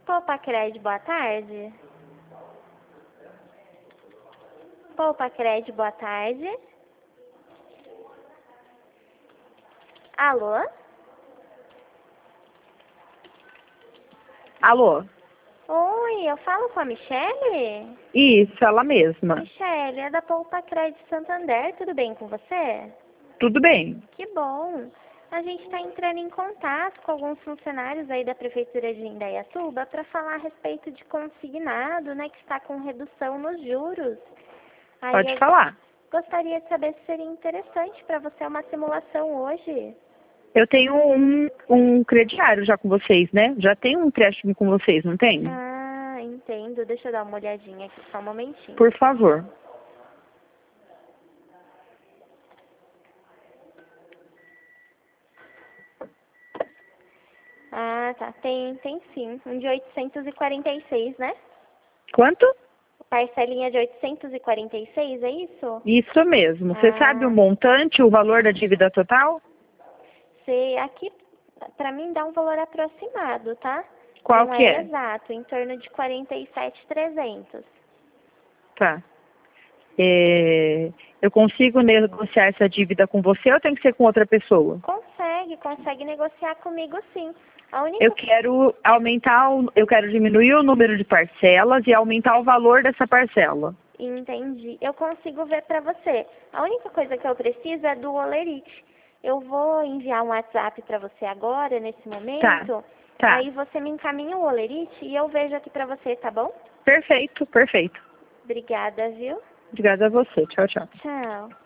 Poupa Cred, boa tarde. Poupa Cred, boa tarde. Alô? Alô? Oi, eu falo com a Michele? Isso, ela mesma. Michele, é da Poupa Cred Santander, tudo bem com você? Tudo bem. Que bom. A gente está entrando em contato com alguns funcionários aí da Prefeitura de Indaiatuba para falar a respeito de consignado, né, que está com redução nos juros. Aí Pode eu falar. gostaria de saber se seria interessante para você uma simulação hoje. Eu tenho um crediário já com vocês, né? Já tenho um empréstimo com vocês, não tem? Ah, entendo. Deixa eu dar uma olhadinha aqui, só um momentinho. Por favor. Ah, tá. Tem sim. Um de 846, né? Quanto? Parcelinha de 846, é isso? Isso mesmo. Você sabe o montante, o valor da dívida total? Aqui, pra mim, dá um valor aproximado, tá? Qual Não que é é? exato, em torno de 47.300. Tá. Eu consigo negociar essa dívida com você ou tem que ser com outra pessoa? Consegue negociar comigo sim. A única Eu quero eu quero diminuir o número de parcelas e aumentar o valor dessa parcela. Entendi. Eu consigo ver pra você. A única coisa que eu preciso é do Olerite. Eu vou enviar um WhatsApp pra você agora, nesse momento. Tá. Aí você me encaminha o Olerite e eu vejo aqui pra você, tá bom? Perfeito, perfeito. Obrigada, viu? Obrigada a você. Tchau, tchau. Tchau.